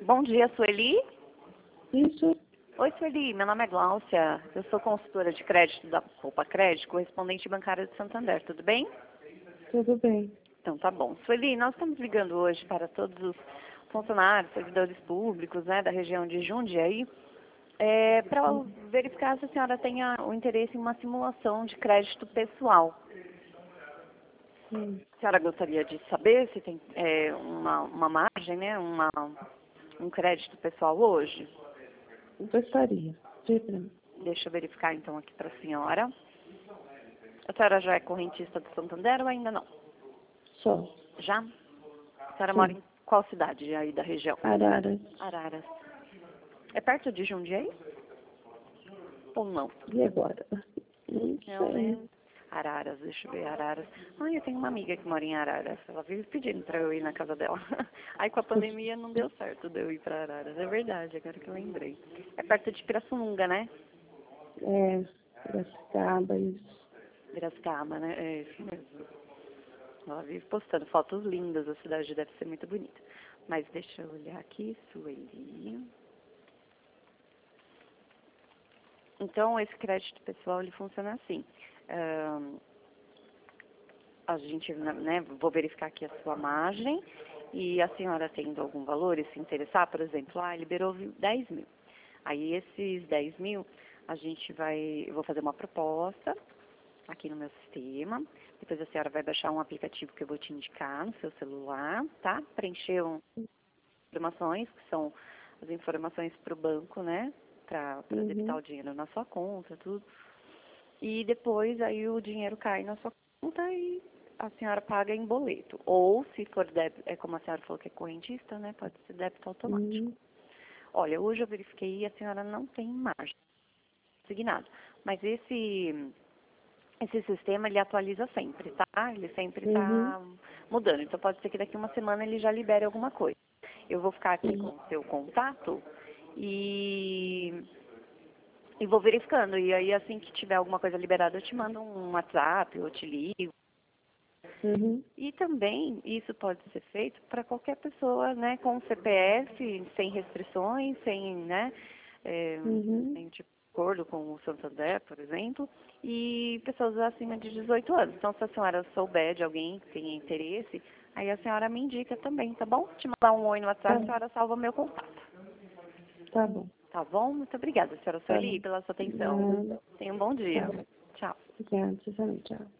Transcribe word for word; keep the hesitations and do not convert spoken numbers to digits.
Bom dia, Sueli. Isso. Oi, Sueli. Meu nome é Gláucia. Eu sou consultora de crédito da Copa Crédito, correspondente bancária de Santander. Tudo bem? Tudo bem. Então, tá bom. Sueli, nós estamos ligando hoje para todos os funcionários, servidores públicos, né, da região de Jundiaí, é, para verificar se a senhora tenha o interesse em uma simulação de crédito pessoal. Sim. A senhora gostaria de saber se tem é, uma, uma margem, né, uma, um crédito pessoal hoje? Gostaria. Diga pra mim. Deixa eu verificar então aqui para a senhora. A senhora já é correntista do Santander ou ainda não? Só. Já? A senhora Sim. mora em qual cidade aí da região? Araras. Araras. É perto de Jundiaí? Ou não? E agora? Não Não, sei. né? Araras, deixa eu ver, Araras. Ah, eu tenho uma amiga que mora em Araras. Ela vive pedindo para eu ir na casa dela. Aí com a pandemia não deu certo de eu ir para Araras. É verdade, agora que eu lembrei. É perto de Pirassununga, né? É, Piracicaba, isso. Piracicaba, né? É isso mesmo. Ela vive postando fotos lindas, a cidade deve ser muito bonita. Mas deixa eu olhar aqui, Sueli. Então, esse crédito pessoal, ele funciona assim. Ahn, a gente, né, vou verificar aqui a sua margem e a senhora tendo algum valor e se interessar, por exemplo, ah, liberou dez mil. Aí, esses dez mil, a gente vai, eu vou fazer uma proposta aqui no meu sistema. Depois a senhora vai baixar um aplicativo que eu vou te indicar no seu celular, tá? Preencher um, informações, que são as informações para o banco, né? Para Uhum. debitar o dinheiro na sua conta, tudo. E depois aí o dinheiro cai na sua conta e a senhora paga em boleto. Ou, se for débito, é como a senhora falou que é correntista, né? Pode ser débito automático. Uhum. Olha, hoje eu verifiquei e a senhora não tem margem assignado. Mas esse, esse sistema, ele atualiza sempre, tá? Ele sempre Uhum. está mudando. Então, pode ser que daqui uma semana ele já libere alguma coisa. Eu vou ficar aqui com Uhum. o seu contato e, e vou verificando. E aí, assim que tiver alguma coisa liberada, eu te mando um WhatsApp, eu te ligo. Uhum. E também isso pode ser feito para qualquer pessoa, né, com C P F, sem restrições, sem, né, é, Uhum. sem de acordo com o Santander, por exemplo, e pessoas acima de dezoito anos. Então, se a senhora souber de alguém que tenha interesse, aí a senhora me indica também, tá bom? Te mandar um oi no Tá WhatsApp, a bom. senhora salva meu contato. Tá bom. Tá bom? Muito obrigada, senhora Tá Sueli, bom. pela sua atenção. Nada. Tenha um bom Tá dia. bom. Tchau. Obrigada. Tchau.